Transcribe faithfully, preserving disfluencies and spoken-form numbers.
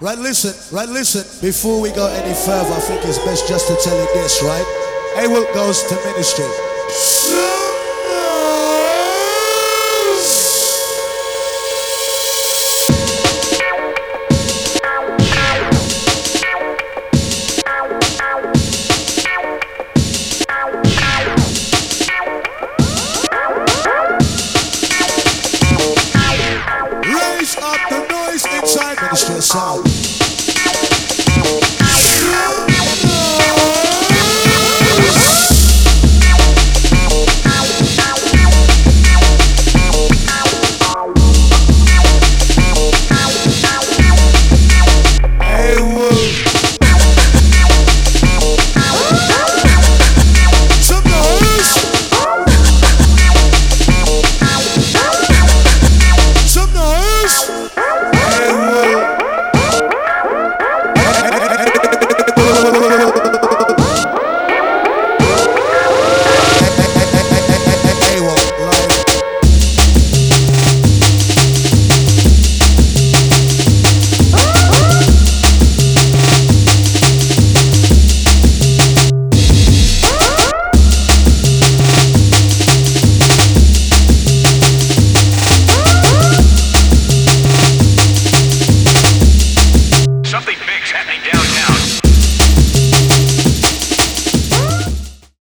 Right, listen, right, listen. Before we go any further, I think it's best just to tell you this, right? A-Will goes to ministry. Raise up the noise inside Ministry of Sound.